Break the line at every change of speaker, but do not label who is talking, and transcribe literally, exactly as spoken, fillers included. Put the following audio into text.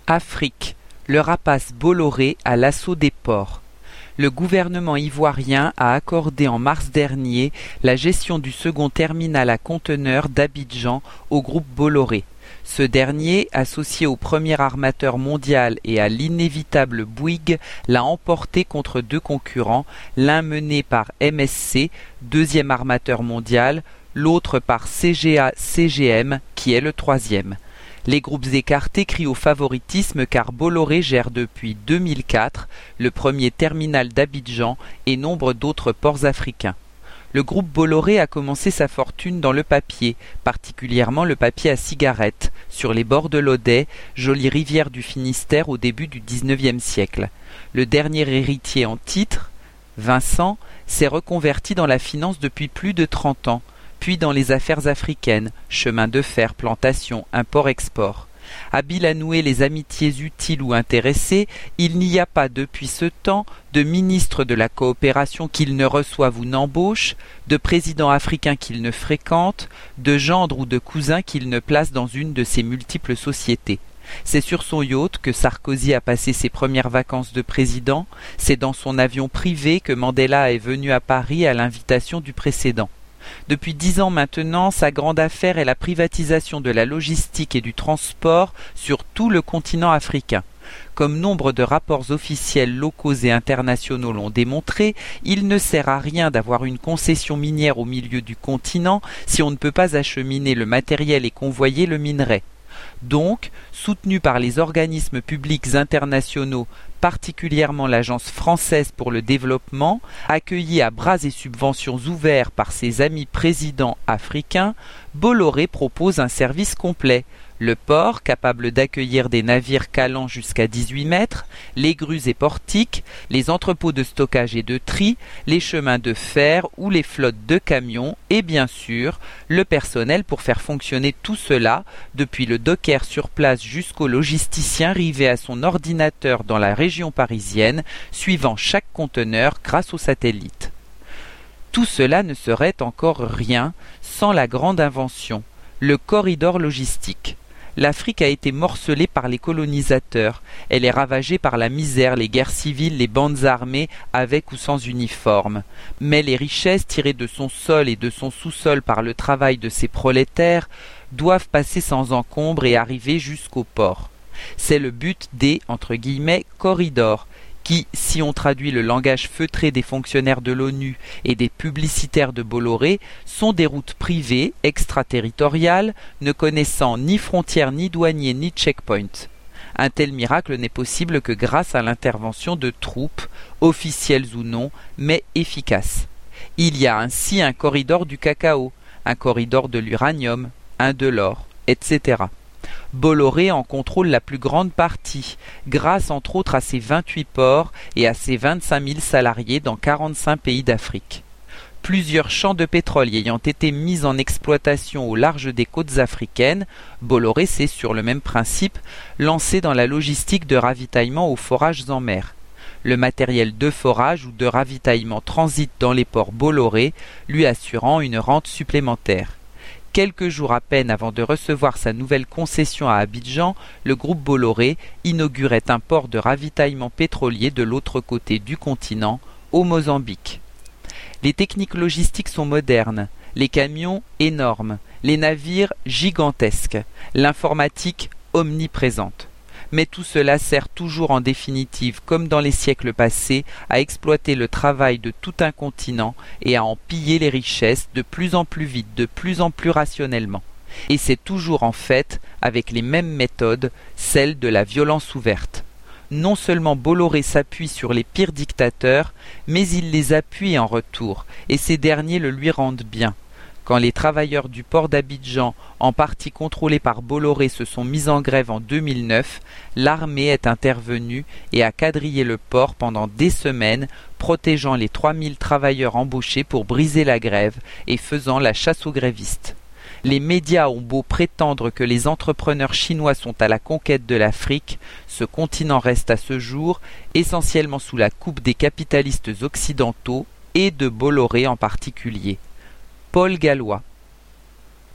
Afrique, le rapace Bolloré à l'assaut des ports. Le gouvernement ivoirien a accordé en mars dernier la gestion du second terminal à conteneurs d'Abidjan au groupe Bolloré. Ce dernier, associé au premier armateur mondial et à l'inévitable Bouygues, l'a emporté contre deux concurrents, l'un mené par M S C, deuxième armateur mondial, l'autre par C G A C G M, qui est le troisième. Les groupes écartés crient au favoritisme car Bolloré gère depuis deux mille quatre le premier terminal d'Abidjan et nombre d'autres ports africains. Le groupe Bolloré a commencé sa fortune dans le papier, particulièrement le papier à cigarettes, sur les bords de l'Odet, jolie rivière du Finistère au début du dix-neuvième siècle. Le dernier héritier en titre, Vincent, s'est reconverti dans la finance depuis plus de trente ans, puis dans les affaires africaines, chemin de fer, plantation, import-export. Habile à nouer les amitiés utiles ou intéressées, il n'y a pas depuis ce temps de ministre de la coopération qu'il ne reçoive ou n'embauche, de président africain qu'il ne fréquente, de gendre ou de cousin qu'il ne place dans une de ses multiples sociétés. C'est sur son yacht que Sarkozy a passé ses premières vacances de président, c'est dans son avion privé que Mandela est venu à Paris à l'invitation du précédent. Depuis dix ans maintenant, sa grande affaire est la privatisation de la logistique et du transport sur tout le continent africain. Comme nombre de rapports officiels locaux et internationaux l'ont démontré, il ne sert à rien d'avoir une concession minière au milieu du continent si on ne peut pas acheminer le matériel et convoyer le minerai. Donc, soutenu par les organismes publics internationaux, particulièrement l'Agence française pour le développement, accueilli à bras et subventions ouverts par ses amis présidents africains, Bolloré propose un service complet. Le port, capable d'accueillir des navires calant jusqu'à dix-huit mètres, les grues et portiques, les entrepôts de stockage et de tri, les chemins de fer ou les flottes de camions et bien sûr, le personnel pour faire fonctionner tout cela, depuis le docker sur place jusqu'au logisticien rivé à son ordinateur dans la région parisienne, suivant chaque conteneur grâce au satellite. Tout cela ne serait encore rien sans la grande invention, le corridor logistique. L'Afrique a été morcelée par les colonisateurs. Elle est ravagée par la misère, les guerres civiles, les bandes armées, avec ou sans uniforme. Mais les richesses tirées de son sol et de son sous-sol par le travail de ses prolétaires doivent passer sans encombre et arriver jusqu'au port. C'est le but des, entre guillemets, corridors, qui, si on traduit le langage feutré des fonctionnaires de l'ONU et des publicitaires de Bolloré, sont des routes privées, extraterritoriales, ne connaissant ni frontières, ni douaniers, ni checkpoints. Un tel miracle n'est possible que grâce à l'intervention de troupes, officielles ou non, mais efficaces. Il y a ainsi un corridor du cacao, un corridor de l'uranium, un de l'or, et cetera. Bolloré en contrôle la plus grande partie, grâce entre autres à ses vingt-huit ports et à ses vingt-cinq mille salariés dans quarante-cinq pays d'Afrique. Plusieurs champs de pétrole ayant été mis en exploitation au large des côtes africaines, Bolloré s'est, sur le même principe, lancé dans la logistique de ravitaillement aux forages en mer. Le matériel de forage ou de ravitaillement transite dans les ports Bolloré, lui assurant une rente supplémentaire. Quelques jours à peine avant de recevoir sa nouvelle concession à Abidjan, le groupe Bolloré inaugurait un port de ravitaillement pétrolier de l'autre côté du continent, au Mozambique. Les techniques logistiques sont modernes, les camions énormes, les navires gigantesques, l'informatique omniprésente. Mais tout cela sert toujours en définitive, comme dans les siècles passés, à exploiter le travail de tout un continent et à en piller les richesses de plus en plus vite, de plus en plus rationnellement. Et c'est toujours en fait avec les mêmes méthodes, celles de la violence ouverte. Non seulement Bolloré s'appuie sur les pires dictateurs, mais il les appuie en retour, et ces derniers le lui rendent bien. Quand les travailleurs du port d'Abidjan, en partie contrôlés par Bolloré, se sont mis en grève en deux mille neuf, l'armée est intervenue et a quadrillé le port pendant des semaines, protégeant les trois mille travailleurs embauchés pour briser la grève et faisant la chasse aux grévistes. Les médias ont beau prétendre que les entrepreneurs chinois sont à la conquête de l'Afrique, ce continent reste à ce jour essentiellement sous la coupe des capitalistes occidentaux et de Bolloré en particulier. Paul Gallois.